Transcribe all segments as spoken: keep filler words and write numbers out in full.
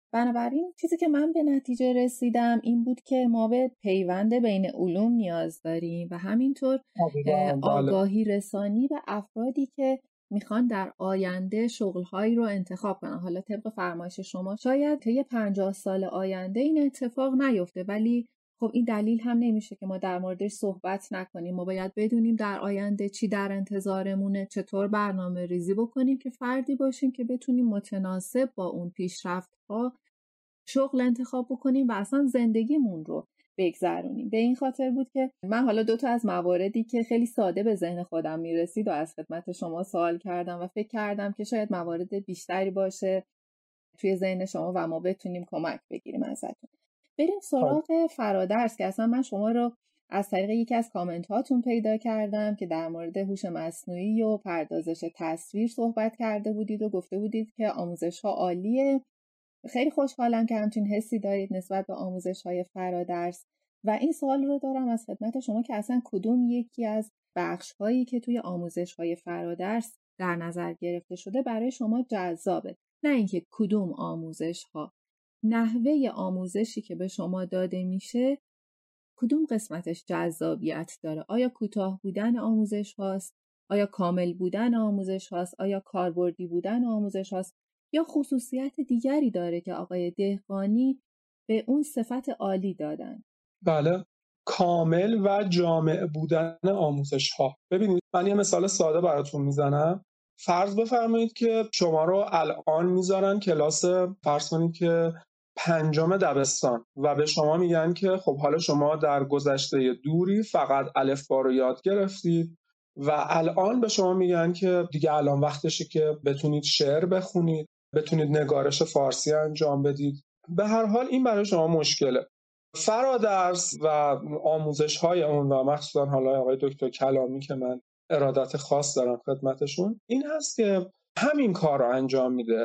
بنابراین چیزی که من به نتیجه رسیدم این بود که ما به پیوند بین علوم نیاز داریم و همینطور آگاهی رسانی به افرادی که میخوان در آینده شغلهایی رو انتخاب کنن. حالا طبق فرمایش شما شاید طی پنجاه سال آینده این اتفاق نیفته، ولی خب این دلیل هم نمیشه که ما در موردش صحبت نکنیم. ما باید بدونیم در آینده چی در انتظارمونه، چطور برنامه ریزی بکنیم که فردی باشیم که بتونیم متناسب با اون پیشرفت‌ها شغل انتخاب بکنیم و اصلا زندگیمون رو بگذرونیم. به این خاطر بود که من حالا دو تا از مواردی که خیلی ساده به ذهن خودم میرسید و از خدمت شما سوال کردم و فکر کردم که شاید موارد بیشتری باشه توی ذهن شما و ما بتونیم کمک بگیریم ازتون. بریم سراغ فرادرس که اصلا من شما رو از طریق یکی از کامنت هاتون پیدا کردم که در مورد هوش مصنوعی و پردازش تصویر صحبت کرده بودید و گفته بودید که آموزش ها عالیه. خیلی خوشحالم که همچین حسی دارید نسبت به آموزش های فرادرس و این سوال رو دارم از خدمت شما که اصلا کدوم یکی از بخش هایی که توی آموزش های فرادرس در نظر گرفته شده برای شما جذابه؟ نه اینکه کدوم آموزش ها، نحوه آموزشی که به شما داده میشه کدوم قسمتش جذابیت داره؟ آیا کوتاه بودن آموزش هاست؟ آیا کامل بودن آموزش هاست؟ آیا کاربردی بودن آموزش هاست؟ یا خصوصیت دیگری داره که آقای دهقانی به اون صفت عالی دادن؟ بله، کامل و جامع بودن آموزش ها. ببینید من یه مثال ساده براتون میزنم. فرض بفرمایید که شما رو الان میذارن کلاس، فرض کنید که پنجم دبستان و به شما میگن که خب حالا شما در گذشته دوری فقط الفبا رو یاد گرفتید و الان به شما میگن که دیگه الان وقتشه که بتونید شعر بخونید، بتونید نگارش فارسی انجام بدید. به هر حال این برای شما مشکله. فرادرس و آموزش های اون و مخصوصا حالا آقای دکتر کلامی که من ارادت خاص دارم خدمتشون، این هست که همین کار رو انجام میده.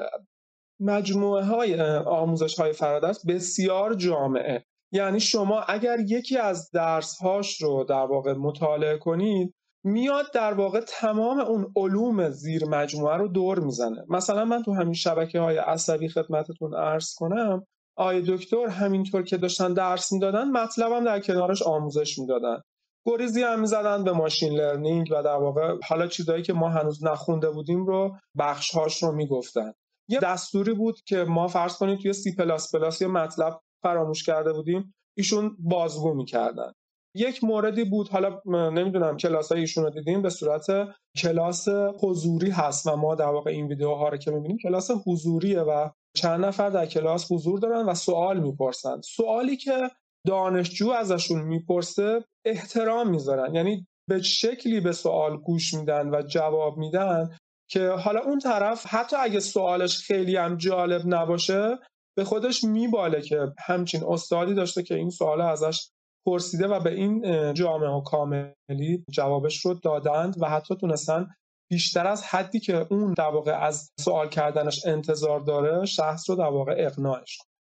مجموعه های آموزش های فرادرس بسیار جامعه، یعنی شما اگر یکی از درس هاش رو در واقع مطالعه کنید میاد در واقع تمام اون علوم زیر مجموعه رو دور میزنه. مثلا من تو همین شبکه های عصبی خدمتتون عرض کنم، آقای دکتر همینطور که داشتن درس میدادن مطلبم در کنارش آموزش میدادن، گریزی هم میزدن به ماشین لرنینگ و در واقع حالا چیزایی که ما هنوز نخونده بودیم رو بخش هاش رو میگفتن. یه دستوری بود که ما فرض کنید توی سی پلاس پلاس یه مطلب فراموش کرده بودیم، ایشون بازگو میکردن. یک موردی بود، حالا نمیدونم کلاسای ایشون رو دیدیم، به صورت کلاس حضوری هست و ما در واقع این ویدیوها رو که میبینیم کلاس حضوریه و چند نفر در کلاس حضور دارن و سوال میپرسن. سوالی که دانشجو ازشون میپرسه احترام میذارن، یعنی به شکلی به سوال گوش میدن و جواب میدن که حالا اون طرف حتی اگه سوالش خیلی هم جالب نباشه به خودش میباله که همچین استادی داشته که این سوال ازش پرسیده و به این جامعه و کاملی جوابش رو دادند و حتی تونستن بیشتر از حدی که اون در واقع از سوال کردنش انتظار داره شخص رو در واقع اقناعش.